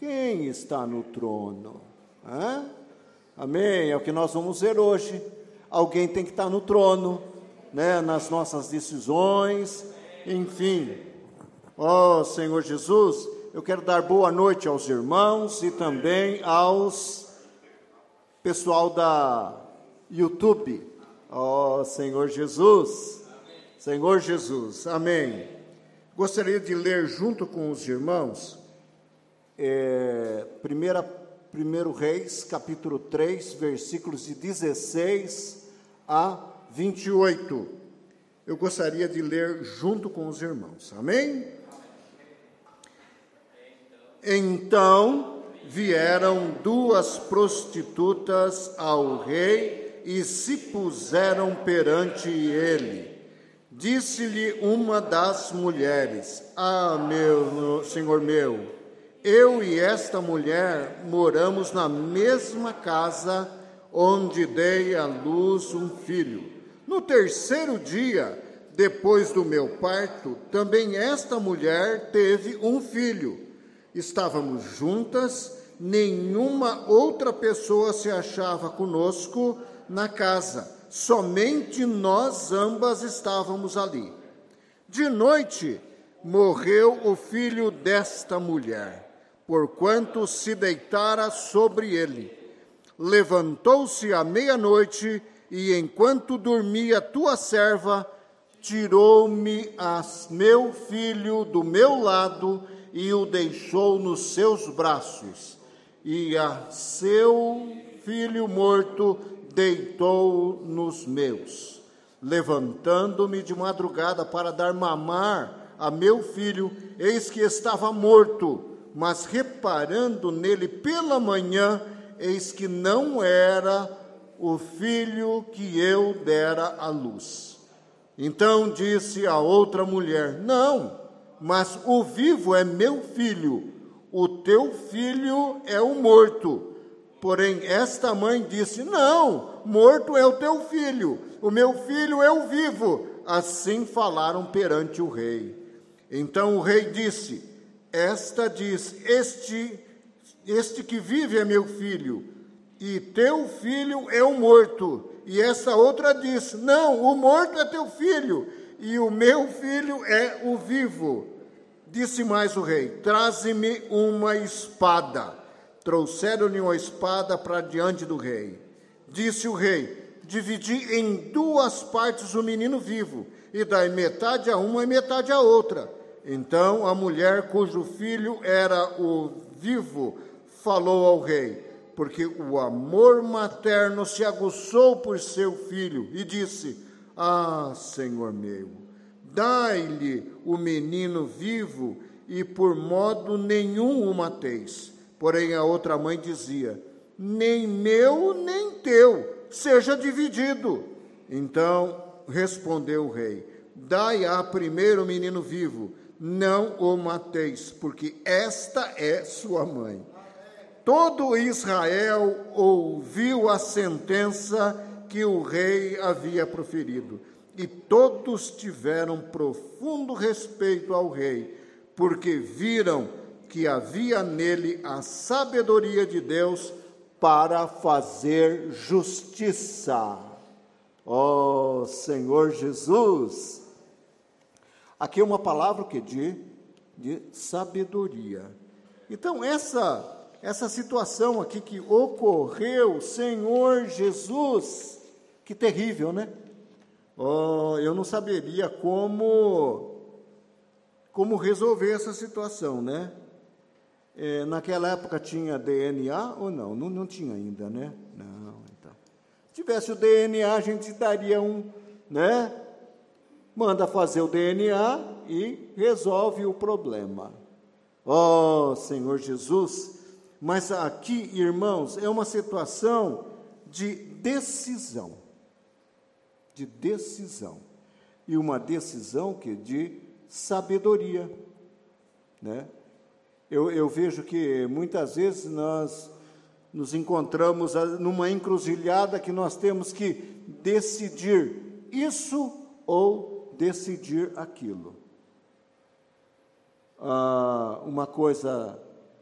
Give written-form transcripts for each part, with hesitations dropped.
Quem está no trono? Hã? Amém? É o que nós vamos ver hoje. Alguém tem que estar no trono, né? Nas nossas decisões, enfim. Ó Senhor Jesus, eu quero dar boa noite aos irmãos e também aos pessoal da YouTube. Ó Senhor Jesus, Senhor Jesus, amém. Gostaria de ler junto com os irmãos, 1 Reis, capítulo 3, versículos de 16 a 28. Eu gostaria de ler junto com os irmãos, amém? Então vieram duas prostitutas ao rei e se puseram perante ele. Disse-lhe uma das mulheres: meu senhor meu, eu e esta mulher moramos na mesma casa onde dei à luz um filho. No terceiro dia, depois do meu parto, também esta mulher teve um filho. Estávamos juntas, nenhuma outra pessoa se achava conosco na casa, somente nós ambas estávamos ali. De noite, morreu o filho desta mulher, porquanto se deitara sobre ele. Levantou-se à meia-noite, e enquanto dormia tua serva, tirou-me meu filho do meu lado e o deixou nos seus braços, e a seu filho morto deitou nos meus. Levantando-me de madrugada para dar mamar a meu filho, eis que estava morto, mas reparando nele pela manhã, eis que não era o filho que eu dera à luz. Então disse a outra mulher: não, mas o vivo é meu filho, o teu filho é o morto. Porém, esta mãe disse: não, morto é o teu filho, o meu filho é o vivo. Assim falaram perante o rei. Então o rei disse: esta diz, este que vive é meu filho, e teu filho é o morto. E essa outra diz: não, o morto é teu filho, e o meu filho é o vivo. Disse mais o rei: traze-me uma espada. Trouxeram-lhe uma espada para diante do rei. Disse o rei: dividi em duas partes o menino vivo, e dai metade a uma e metade a outra. Então a mulher cujo filho era o vivo falou ao rei, porque o amor materno se aguçou por seu filho, e disse: ah, Senhor meu, dai-lhe o menino vivo, e por modo nenhum o mateis. Porém a outra mãe dizia: nem meu, nem teu, seja dividido. Então respondeu o rei: dai-a primeiro o menino vivo, não o mateis, porque esta é sua mãe. Todo Israel ouviu a sentença que o rei havia proferido, e todos tiveram profundo respeito ao rei, porque viram que havia nele a sabedoria de Deus para fazer justiça. Ó Senhor Jesus! Aqui é uma palavra que de sabedoria. Então, essa situação aqui que ocorreu, Senhor Jesus, que terrível, né? Oh, eu não saberia como resolver essa situação, né? Naquela época tinha DNA ou não? Não tinha ainda, né? Não, então. Se tivesse o DNA, a gente daria né? Manda fazer o DNA e resolve o problema. Oh, Senhor Jesus! Mas aqui, irmãos, é uma situação de decisão. De decisão. E uma decisão de sabedoria, né? Eu vejo que muitas vezes nós nos encontramos numa encruzilhada que nós temos que decidir isso ou decidir aquilo. Uma coisa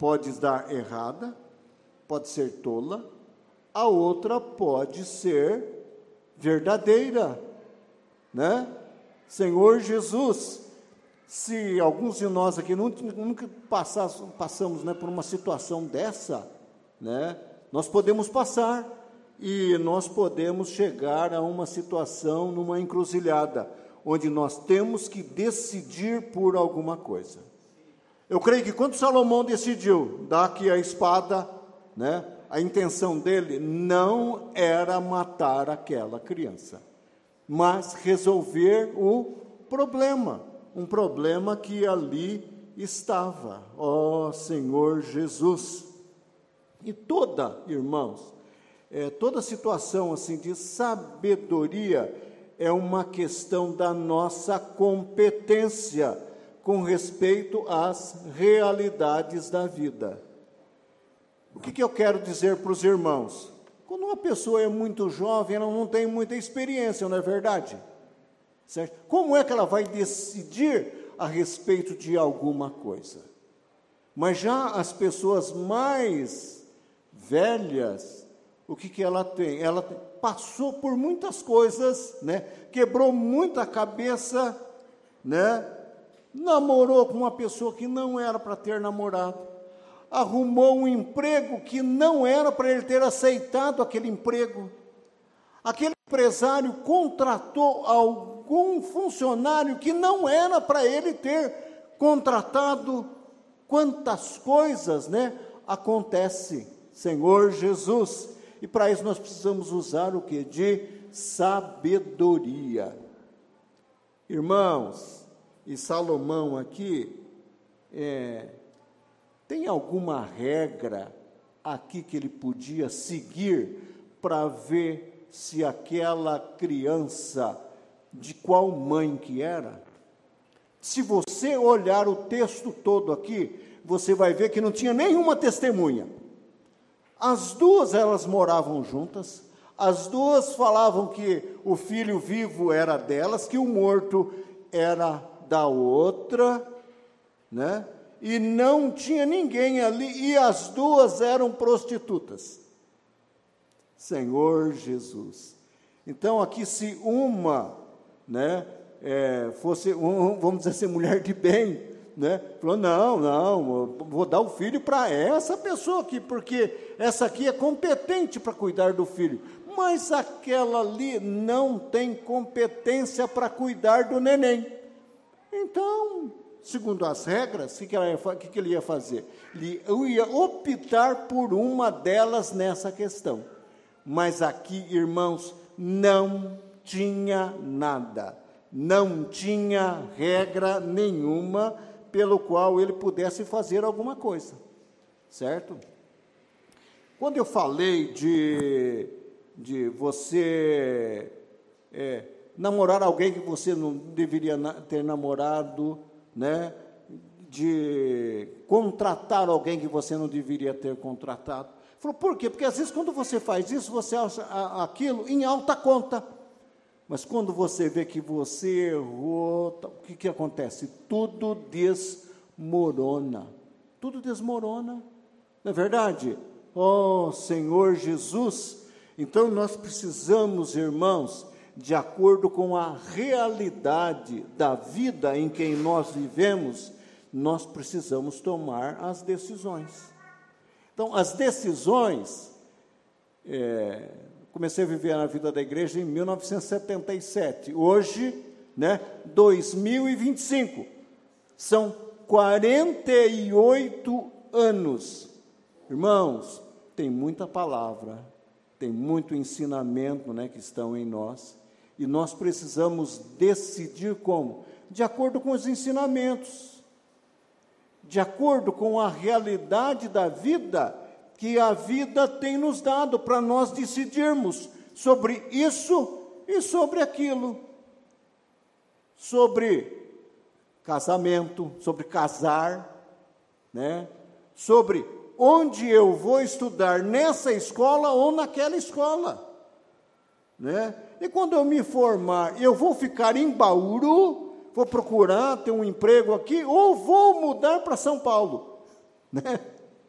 pode dar errada, pode ser tola, a outra pode ser verdadeira, né? Senhor Jesus, se alguns de nós aqui nunca passamos, né, por uma situação dessa, né, nós podemos passar e nós podemos chegar a uma situação, numa encruzilhada, onde nós temos que decidir por alguma coisa. Eu creio que quando Salomão decidiu dar aqui a espada, né, a intenção dele não era matar aquela criança, mas resolver o problema, um problema que ali estava, ó Senhor Jesus. E irmãos, toda situação assim de sabedoria é uma questão da nossa competência com respeito às realidades da vida. O que eu quero dizer para os irmãos? Quando uma pessoa é muito jovem, ela não tem muita experiência, não é verdade? Certo? Como é que ela vai decidir a respeito de alguma coisa? Mas já as pessoas mais velhas, o que ela tem? Ela passou por muitas coisas, né? Quebrou muita cabeça, né? Namorou com uma pessoa que não era para ter namorado, arrumou um emprego que não era para ele ter aceitado aquele emprego. Aquele empresário contratou algum funcionário que não era para ele ter contratado. Quantas coisas, né, acontecem, Senhor Jesus. E para isso nós precisamos usar o quê? De sabedoria. Irmãos, e Salomão aqui, tem alguma regra aqui que ele podia seguir para ver se aquela criança, de qual mãe que era? Se você olhar o texto todo aqui, você vai ver que não tinha nenhuma testemunha. As duas, elas moravam juntas, as duas falavam que o filho vivo era delas, que o morto era da outra, né? E não tinha ninguém ali, e as duas eram prostitutas. Senhor Jesus. Então, aqui, se uma, né, fosse, vamos dizer assim, mulher de bem, né, falou, não, vou dar o filho para essa pessoa aqui, porque essa aqui é competente para cuidar do filho, mas aquela ali não tem competência para cuidar do neném. Então, segundo as regras, o que ele ia fazer? Ele ia optar por uma delas nessa questão. Mas aqui, irmãos, não tinha nada, não tinha regra nenhuma pelo qual ele pudesse fazer alguma coisa, certo? Quando eu falei de você namorar alguém que você não deveria ter namorado, né? De contratar alguém que você não deveria ter contratado. Falou, por quê? Porque às vezes quando você faz isso, você acha aquilo em alta conta. Mas quando você vê que você errou, o que acontece? Tudo desmorona. Tudo desmorona. Não é verdade? Oh, Senhor Jesus. Então nós precisamos, irmãos, de acordo com a realidade da vida em que nós vivemos, nós precisamos tomar as decisões. Então, as decisões, comecei a viver na vida da igreja em 1977, hoje, né, 2025, são 48 anos. Irmãos, tem muita palavra, tem muito ensinamento, né, que estão em nós, e nós precisamos decidir como? De acordo com os ensinamentos, de acordo com a realidade da vida, que a vida tem nos dado, para nós decidirmos sobre isso e sobre aquilo, sobre casamento, sobre casar, né? Sobre onde eu vou estudar, nessa escola ou naquela escola, né? E quando eu me formar, eu vou ficar em Bauru, vou procurar ter um emprego aqui, ou vou mudar para São Paulo, né?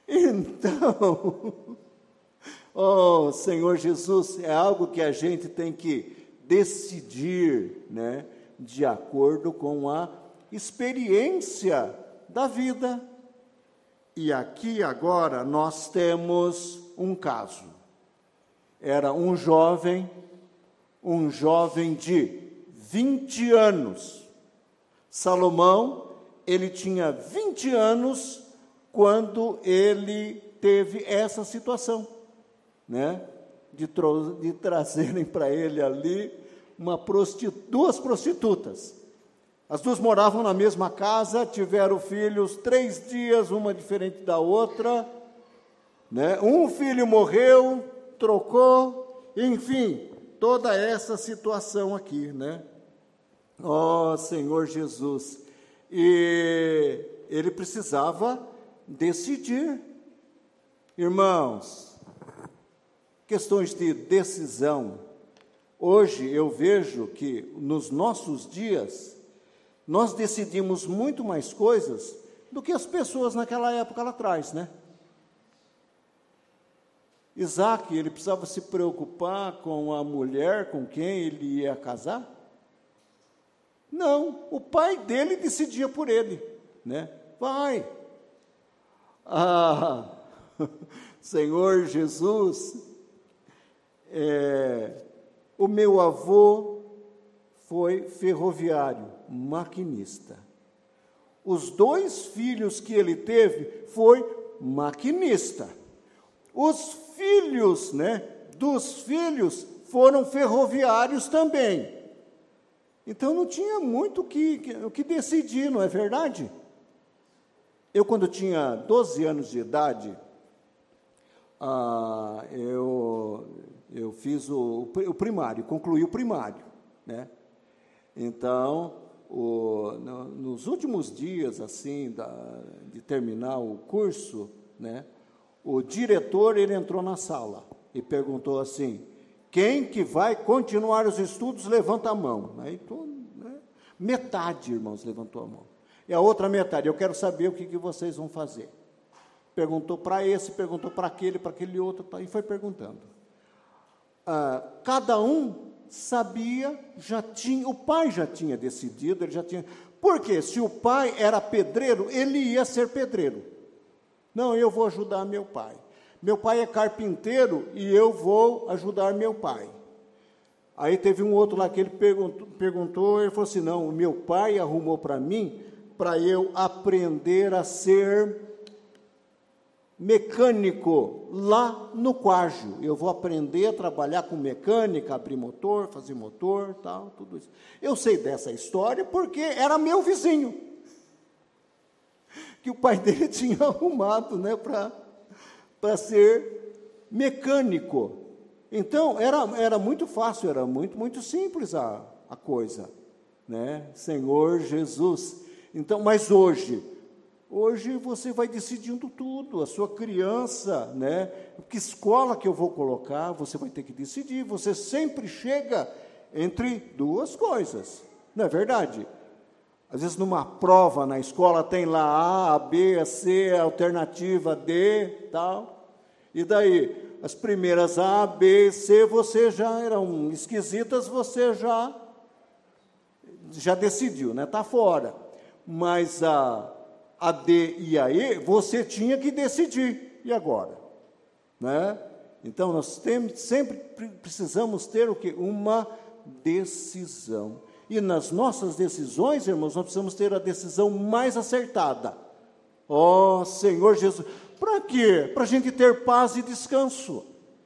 Então, oh, Senhor Jesus, é algo que a gente tem que decidir, né, de acordo com a experiência da vida. E aqui agora nós temos um caso. Era um jovem de 20 anos. Salomão, ele tinha 20 anos quando ele teve essa situação, né, de trazerem para ele ali duas prostitutas. As duas moravam na mesma casa, tiveram filhos 3 dias, uma diferente da outra, né? Um filho morreu, trocou, enfim, toda essa situação aqui, né? Oh, Senhor Jesus! E ele precisava decidir. Irmãos, questões de decisão. Hoje eu vejo que nos nossos dias, nós decidimos muito mais coisas do que as pessoas naquela época lá atrás, né? Isaac, ele precisava se preocupar com a mulher com quem ele ia casar? Não, o pai dele decidia por ele, né? Vai. Senhor Jesus, o meu avô foi ferroviário, maquinista. Os 2 filhos que ele teve foi maquinista. Os filhos, né, dos filhos foram ferroviários também. Então não tinha muito o que decidir, não é verdade? Eu, quando tinha 12 anos de idade, eu fiz o primário, concluí o primário, né? Então, nos últimos dias, assim, de terminar o curso, né, o diretor, ele entrou na sala e perguntou assim: quem que vai continuar os estudos, levanta a mão. Aí, né, metade, irmãos, levantou a mão. E a outra metade: eu quero saber o que vocês vão fazer. Perguntou para esse, perguntou para aquele outro, e foi perguntando. Cada um sabia, o pai já tinha decidido, ele já tinha... Porque se o pai era pedreiro, ele ia ser pedreiro. Não, eu vou ajudar meu pai. Meu pai é carpinteiro e eu vou ajudar meu pai. Aí teve um outro lá que ele perguntou, ele falou assim: não, o meu pai arrumou para mim, para eu aprender a ser mecânico lá no Quágio. Eu vou aprender a trabalhar com mecânica, abrir motor, fazer motor, tal, tudo isso. Eu sei dessa história porque era meu vizinho, que o pai dele tinha arrumado, né, para ser mecânico. Então, era muito fácil, era muito simples a coisa, né? Senhor Jesus. Então, mas hoje você vai decidindo tudo, a sua criança, né? Que escola que eu vou colocar, você vai ter que decidir. Você sempre chega entre 2 coisas, não é verdade? Às vezes, numa prova na escola, tem lá A, B, C, alternativa D, tal. E daí, as primeiras A, B, C, você já eram esquisitas, você já decidiu, né? Está fora. Mas a D e a E, você tinha que decidir. E agora? Né? Então, nós sempre precisamos ter o quê? Uma decisão. E nas nossas decisões, irmãos, nós precisamos ter a decisão mais acertada. Ó, Senhor Jesus, para quê? Para a gente ter paz e descanso.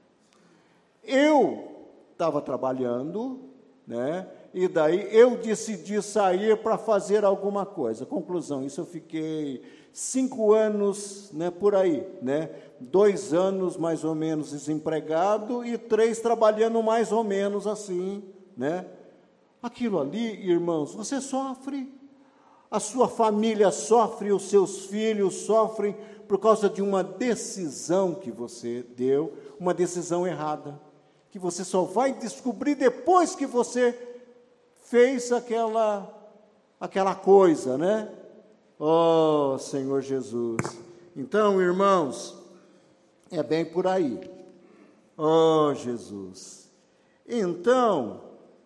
Eu estava trabalhando, né? E daí eu decidi sair para fazer alguma coisa. Conclusão, isso eu fiquei 5 anos, né, por aí, né? 2 anos mais ou menos desempregado e 3 trabalhando mais ou menos assim, né? Aquilo ali, irmãos, você sofre, a sua família sofre, os seus filhos sofrem por causa de uma decisão que você deu, uma decisão errada, que você só vai descobrir depois que você fez aquela coisa, né? Oh, Senhor Jesus! Então, irmãos, é bem por aí. Oh, Jesus! Então,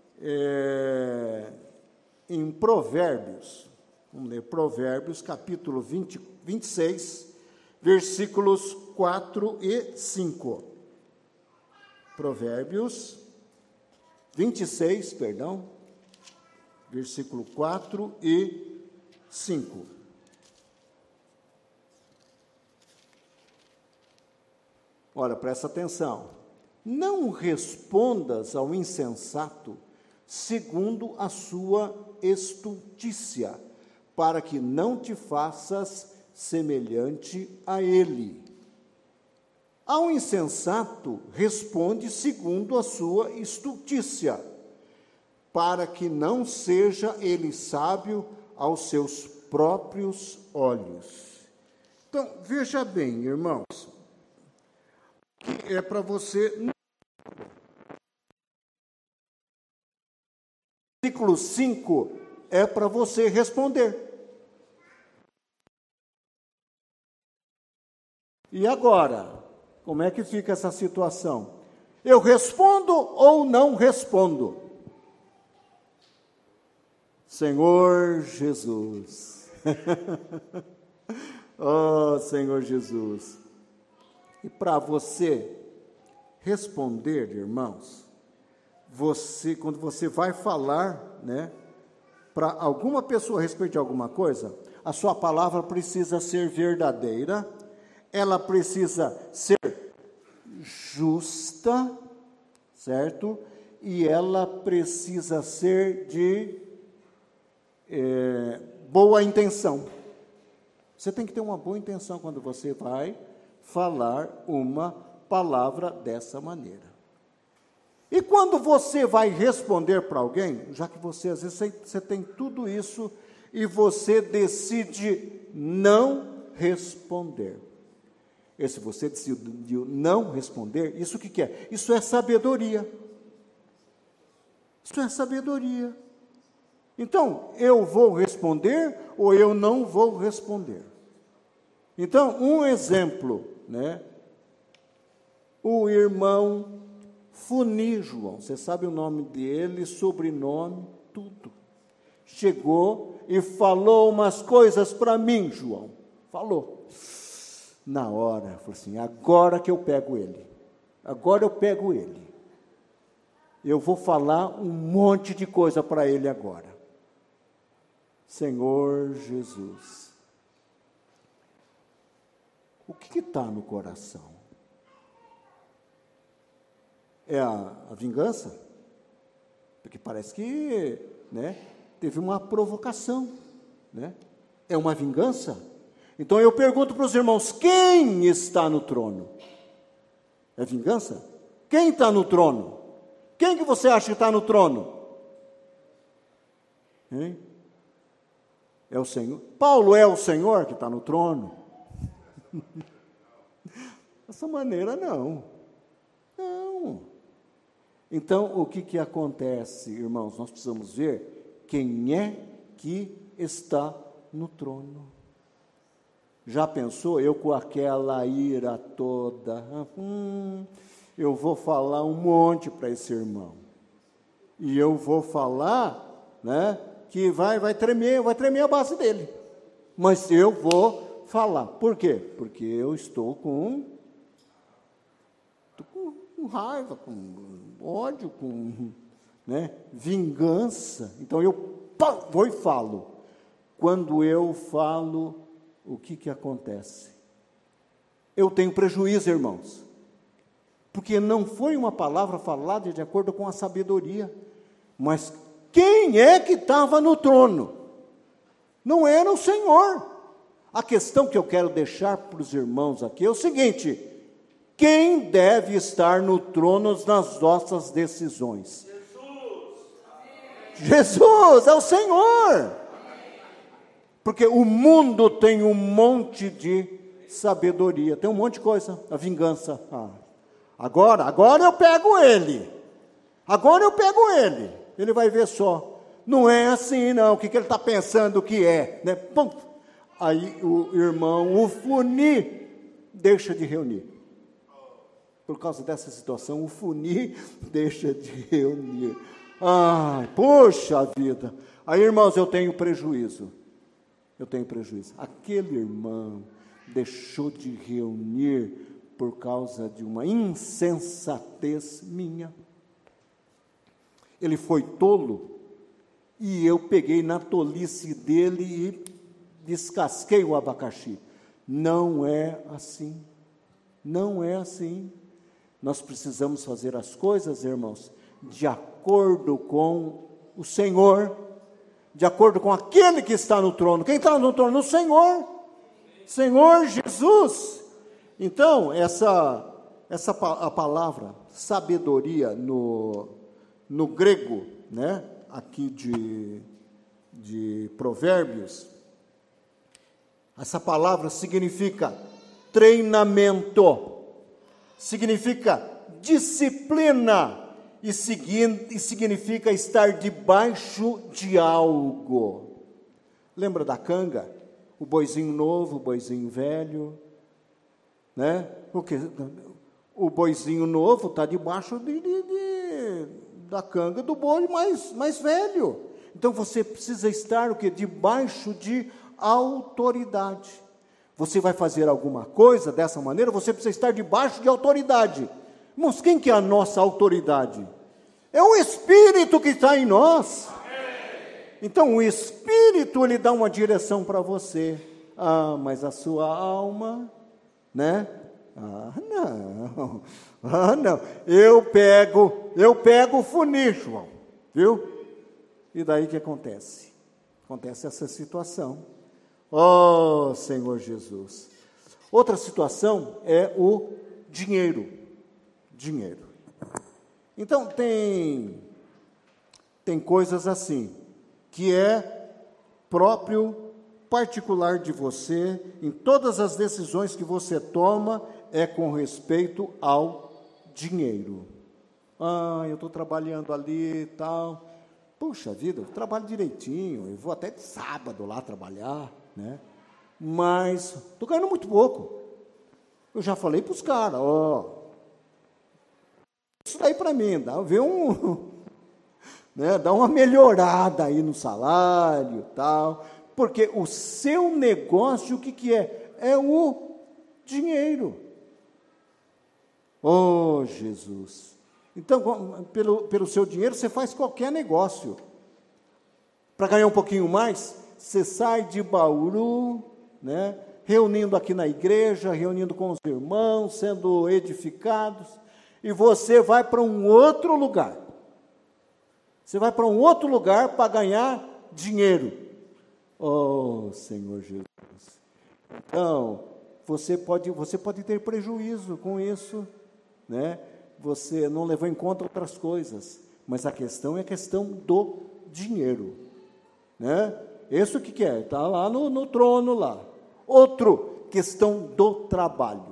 em Provérbios, vamos ler Provérbios, capítulo 26, versículos 4 e 5. Provérbios 26, versículo 4 e 5. Olha, presta atenção. Não respondas ao insensato segundo a sua estultícia, para que não te faças semelhante a ele. Ao insensato, responde segundo a sua estultícia, para que não seja ele sábio aos seus próprios olhos. Então, veja bem, irmãos, que é para você... Versículo 5 é para você responder. E agora, como é que fica essa situação? Eu respondo ou não respondo? Senhor Jesus. Oh, Senhor Jesus. E para você responder, irmãos, quando você vai falar, né, para alguma pessoa a respeito de alguma coisa, a sua palavra precisa ser verdadeira, ela precisa ser justa, certo? E ela precisa ser de boa intenção. Você tem que ter uma boa intenção quando você vai falar uma palavra dessa maneira. E quando você vai responder para alguém, já que você, às vezes, você tem tudo isso e você decide não responder. E se você decidiu não responder, isso o que é? Isso é sabedoria. Isso é sabedoria. Então, eu vou responder ou eu não vou responder? Então, um exemplo, né? O irmão Funi, João, você sabe o nome dele, sobrenome, tudo. Chegou e falou umas coisas para mim, João. Falou. Na hora, falou assim, agora que eu pego ele. Agora eu pego ele. Eu vou falar um monte de coisa para ele agora. Senhor Jesus. O que está no coração? É a vingança? Porque parece que, né, teve uma provocação, né? É uma vingança? Então eu pergunto para os irmãos, quem está no trono? É vingança? Quem está no trono? Quem que você acha que está no trono? Hein? É o Senhor? Paulo é o Senhor que está no trono? Dessa maneira, não. Não. Então, o que acontece, irmãos? Nós precisamos ver quem é que está no trono. Já pensou, eu com aquela ira toda, eu vou falar um monte para esse irmão. E eu vou falar, né, que vai tremer a base dele. Mas eu vou falar. Por quê? Porque eu estou com raiva, com ódio, com, né, vingança. Então eu vou e falo. Quando eu falo, o que acontece? Eu tenho prejuízo, irmãos, porque não foi uma palavra falada de acordo com a sabedoria, mas quem é que estava no trono? Não era o Senhor. A questão que eu quero deixar para os irmãos aqui é o seguinte: quem deve estar no trono nas nossas decisões? Jesus é o Senhor. Porque o mundo tem um monte de sabedoria, tem um monte de coisa, a vingança. Agora eu pego ele. Agora eu pego ele. Ele vai ver só. Não é assim, não. O que ele está pensando que é? Né? Pum. Aí o irmão, o Funi, deixa de reunir. Por causa dessa situação, o Funi deixa de reunir. Ai, poxa vida. Aí, irmãos, eu tenho prejuízo. Aquele irmão deixou de reunir por causa de uma insensatez minha. Ele foi tolo e eu peguei na tolice dele e descasquei o abacaxi. Não é assim. Não é assim. Nós precisamos fazer as coisas, irmãos, de acordo com o Senhor, de acordo com aquele que está no trono. Quem está no trono? O Senhor. Senhor Jesus. Então, a palavra sabedoria no grego, né, aqui de Provérbios, essa palavra significa treinamento, significa disciplina e significa estar debaixo de algo. Lembra da canga? O boizinho novo, o boizinho velho, né? Porque o boizinho novo está debaixo da canga do boi mais velho. Então você precisa estar o quê? Debaixo de autoridade. Você vai fazer alguma coisa dessa maneira, você precisa estar debaixo de autoridade. Irmãos, quem que é a nossa autoridade? É o Espírito que está em nós. Então o Espírito, ele dá uma direção para você. Ah, mas a sua alma, né? Não. Eu pego o funil, João, viu? E daí o que acontece? Acontece essa situação. Oh, Senhor Jesus. Outra situação é o dinheiro. Então, tem coisas assim, que é próprio, particular de você, em todas as decisões que você toma, é com respeito ao dinheiro. Ah, eu estou trabalhando ali e tal. Puxa vida, eu trabalho direitinho, eu vou até de sábado lá trabalhar, né? Mas estou ganhando muito pouco. Eu já falei para os caras, isso daí para mim, dá uma melhorada aí no salário e tal, porque o seu negócio, o que é? É o dinheiro. Oh, Jesus! Então, pelo seu dinheiro, você faz qualquer negócio. Para ganhar um pouquinho mais, você sai de Bauru, né, reunindo aqui na igreja, reunindo com os irmãos, sendo edificados, e você vai para um outro lugar. Você vai para um outro lugar para ganhar dinheiro. Oh, Senhor Jesus! Então, você pode ter prejuízo com isso, né? Você não levou em conta outras coisas, mas a questão é a questão do dinheiro, né? Isso que é? Está lá no trono lá. Outro, questão do trabalho.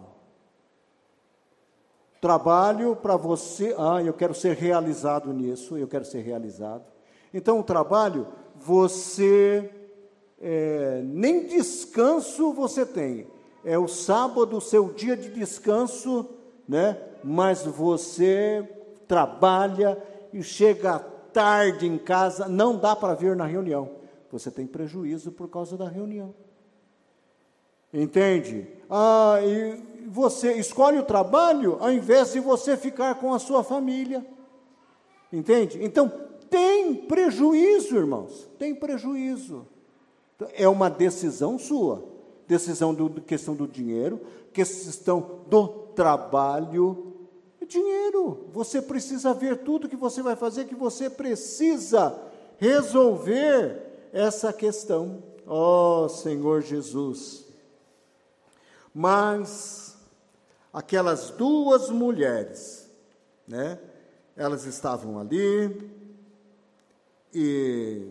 Trabalho para você, eu quero ser realizado nisso, eu quero ser realizado. Então, o trabalho, você, nem descanso você tem. É o sábado, o seu dia de descanso, né? Mas você trabalha e chega tarde em casa, não dá para vir na reunião. Você tem prejuízo por causa da reunião. Entende? E você escolhe o trabalho ao invés de você ficar com a sua família. Entende? Então, tem prejuízo, irmãos. Tem prejuízo. É uma decisão sua. Decisão questão do dinheiro, questão do trabalho. Dinheiro. Você precisa ver tudo que você vai fazer, que você precisa resolver essa questão. Oh, Senhor Jesus! Mas aquelas duas mulheres, né? Elas estavam ali e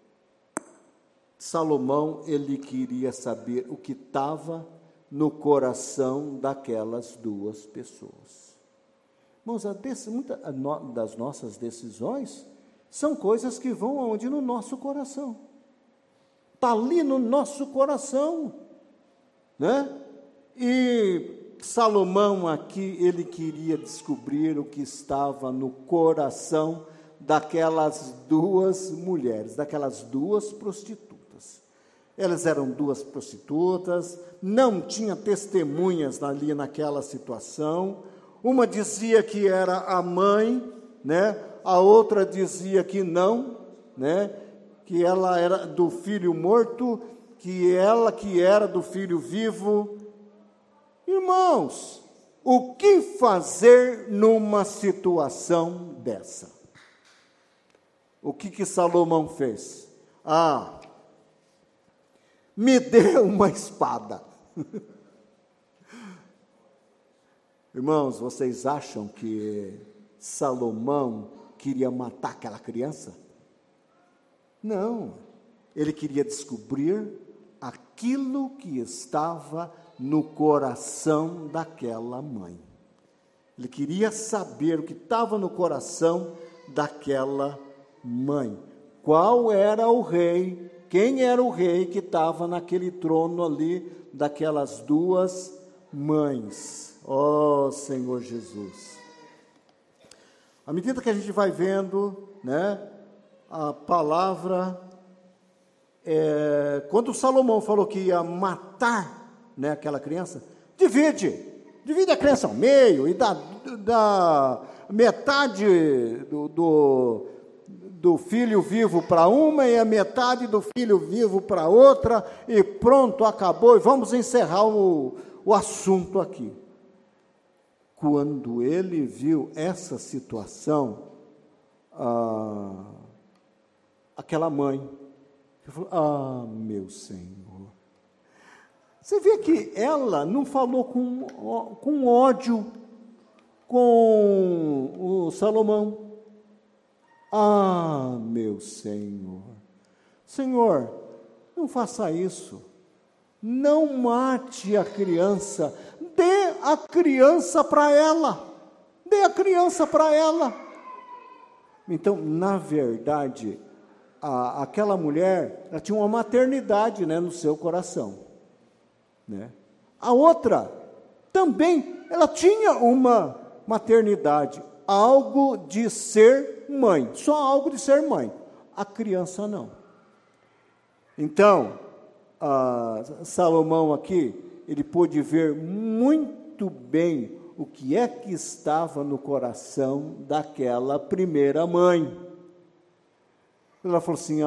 Salomão, ele queria saber o que estava no coração daquelas duas pessoas. Irmãos, muitas das nossas decisões são coisas que vão aonde? No nosso coração. está ali no nosso coração, né? E Salomão aqui, ele queria descobrir o que estava no coração daquelas duas mulheres, daquelas duas prostitutas. Elas eram duas prostitutas, não tinha testemunhas ali naquela situação. Uma dizia que era a mãe, né? A outra dizia que não, né? Que ela era do filho morto, que ela que era do filho vivo. Irmãos, o que fazer numa situação dessa? O que Salomão fez? Me dê uma espada. Irmãos, vocês acham que Salomão queria matar aquela criança? Não, ele queria descobrir aquilo que estava no coração daquela mãe. Ele queria saber o que estava no coração daquela mãe. Qual era o rei, quem era o rei que estava naquele trono ali, daquelas duas mães. Ó Senhor Jesus. À medida que a gente vai vendo, né, a palavra, quando Salomão falou que ia matar, né, aquela criança, divide a criança ao meio e dá metade do filho vivo para uma e a metade do filho vivo para outra, e pronto, acabou, e vamos encerrar o assunto aqui. Quando ele viu essa situação, aquela mãe, ele falou, meu Senhor. Você vê que ela não falou com ódio com o Salomão. Meu Senhor. Senhor, não faça isso. Não mate a criança. Dê a criança para ela. Dê a criança para ela. Então, na verdade, aquela mulher, ela tinha uma maternidade, né, no seu coração, né? A outra também, ela tinha uma maternidade, algo de ser mãe, só algo de ser mãe. A criança não. Então, Salomão aqui, ele pôde ver muito bem o que é que estava no coração daquela primeira mãe. Ela falou assim,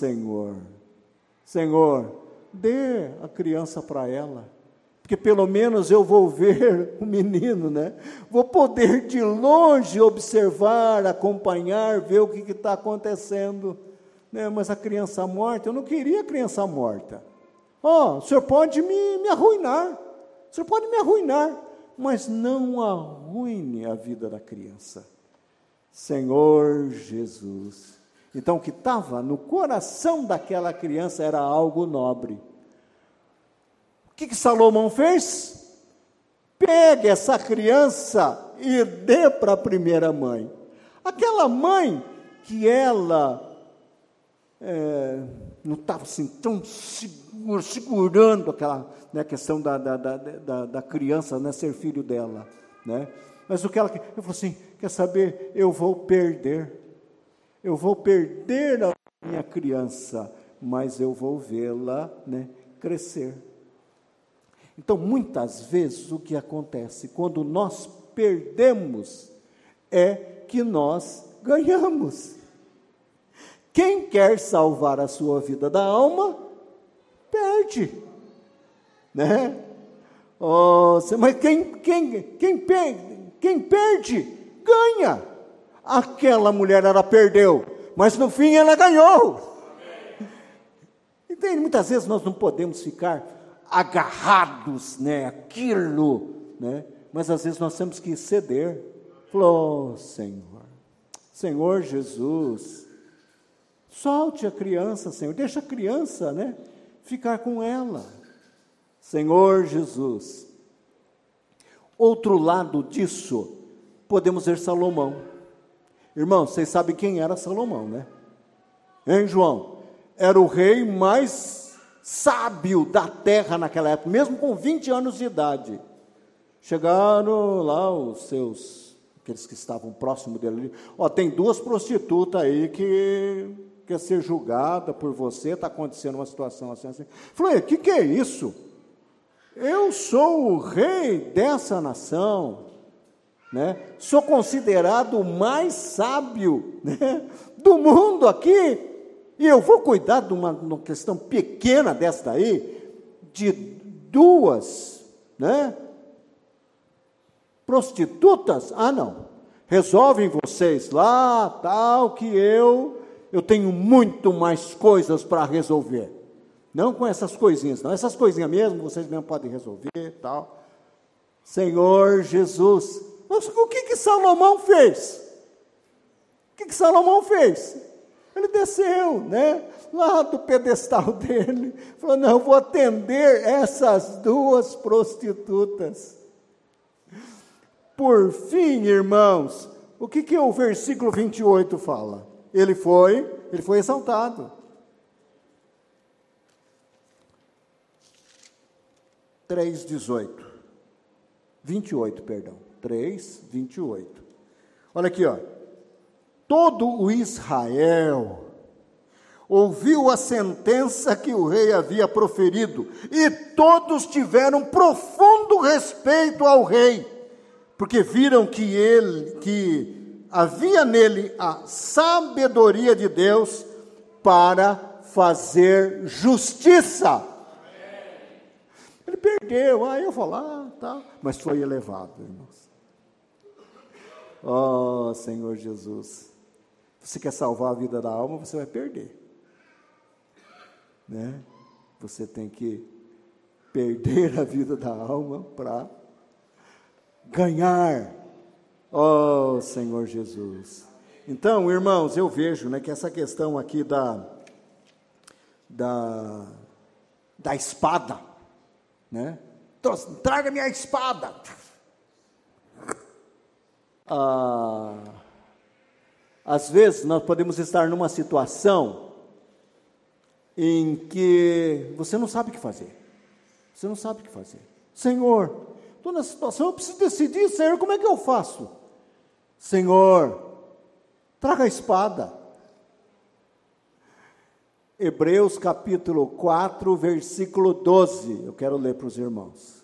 Senhor, dê a criança para ela, porque pelo menos eu vou ver o menino, né? Vou poder de longe observar, acompanhar, ver o que está acontecendo, né? Mas a criança morta, eu não queria a criança morta. O senhor pode me arruinar, o senhor pode me arruinar, mas não arruine a vida da criança. Senhor Jesus. Então, o que estava no coração daquela criança era algo nobre. O que Salomão fez? Pegue essa criança e dê para a primeira mãe. Aquela mãe que ela não estava assim tão segurando aquela, né, questão da criança, né, ser filho dela, né? Mas o que ela falou assim, quer saber, eu vou perder a minha criança, mas eu vou vê-la, né, crescer. Então, muitas vezes, o que acontece, quando nós perdemos, é que nós ganhamos. Quem quer salvar a sua vida da alma, perde, né? Mas quem perde, ganha. Aquela mulher, ela perdeu, mas no fim ela ganhou. Entende? Muitas vezes nós não podemos ficar agarrados, né, aquilo, né? Mas às vezes nós temos que ceder. Falou, Senhor Jesus, solte a criança, Senhor, deixa a criança, né, ficar com ela. Senhor Jesus. Outro lado disso, podemos ver Salomão. Irmãos, vocês sabem quem era Salomão, né? Hein, João? Era o rei mais sábio da terra naquela época, mesmo com 20 anos de idade. Chegaram lá aqueles que estavam próximo dele, tem 2 prostitutas aí que quer ser julgada por você, está acontecendo uma situação assim. Falei, o que é isso? Eu sou o rei dessa nação, né? Sou considerado o mais sábio, né, do mundo aqui, e eu vou cuidar de uma questão pequena dessa aí, de 2, né, prostitutas? Não, resolvem vocês lá, tal, que eu tenho muito mais coisas para resolver, não com essas coisinhas, não, essas coisinhas mesmo, vocês mesmo podem resolver, tal. Senhor Jesus, mas o que Salomão fez? O que Salomão fez? Ele desceu, né, lá do pedestal dele, falou, não, eu vou atender essas 2 prostitutas. Por fim, irmãos, o que o versículo 28 fala? Ele foi exaltado. 3:18. 28, perdão. 3:28. Olha aqui, todo o Israel ouviu a sentença que o rei havia proferido, e todos tiveram profundo respeito ao rei, porque viram que havia nele a sabedoria de Deus para fazer justiça. Ele perdeu, eu vou lá, tá, mas foi elevado, irmãos. Senhor Jesus, você quer salvar a vida da alma, você vai perder, né? Você tem que perder a vida da alma para ganhar, Senhor Jesus. Então, irmãos, eu vejo, né, que essa questão aqui da espada, né? Traga minha espada. Às vezes nós podemos estar numa situação em que você não sabe o que fazer. Você não sabe o que fazer. Senhor, estou nessa situação, eu preciso decidir, Senhor, como é que eu faço? Senhor, traga a espada. Hebreus capítulo 4, versículo 12. Eu quero ler para os irmãos.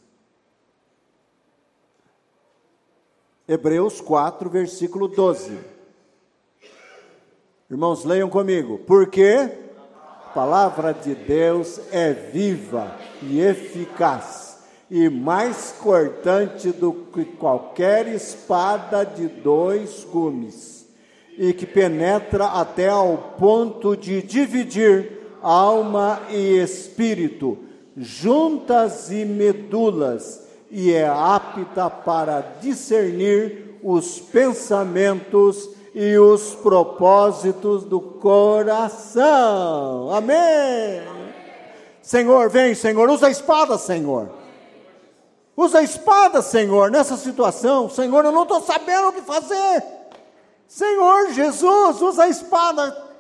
Hebreus 4, versículo 12. Irmãos, leiam comigo. Porque a palavra de Deus é viva e eficaz, e mais cortante do que qualquer espada de 2 gumes, e que penetra até ao ponto de dividir alma e espírito, juntas e medulas, e é apta para discernir os pensamentos e os propósitos do coração. Amém. Senhor, vem, Senhor, usa a espada, Senhor. Usa a espada, Senhor, nessa situação. Senhor, eu não estou sabendo o que fazer. Senhor Jesus, usa a espada.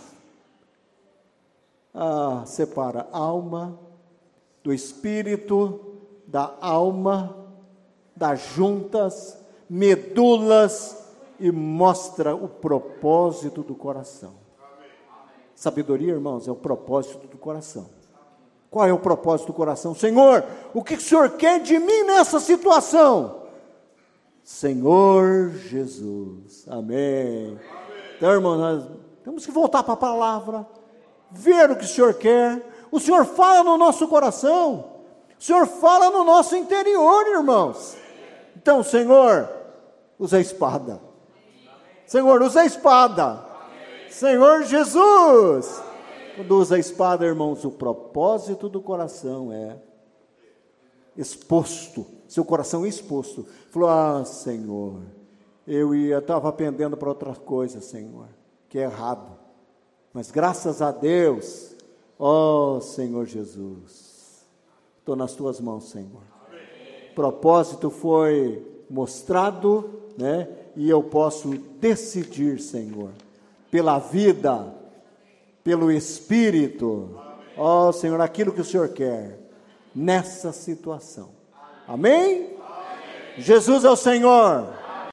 Separa a alma do espírito, da alma, das juntas, medulas, e mostra o propósito do coração. Sabedoria, irmãos, é o propósito do coração. Qual é o propósito do coração? Senhor, o que o Senhor quer de mim nessa situação? Senhor Jesus, amém. Então, irmãos, nós temos que voltar para a palavra, ver o que o Senhor quer. O Senhor fala no nosso coração, o Senhor fala no nosso interior, irmãos. Então, Senhor, usa a espada. Senhor, usa a espada. Senhor Jesus. Quando usa a espada, irmãos, o propósito do coração é exposto. Seu coração é exposto. Falou, Senhor, eu estava pendendo para outra coisa, Senhor, que é errado. Mas graças a Deus, Senhor Jesus, estou nas tuas mãos, Senhor. O propósito foi mostrado, né? E eu posso decidir, Senhor, pela vida, pelo Espírito, Ó Senhor, aquilo que o Senhor quer nessa situação. Amém? Jesus é o Senhor.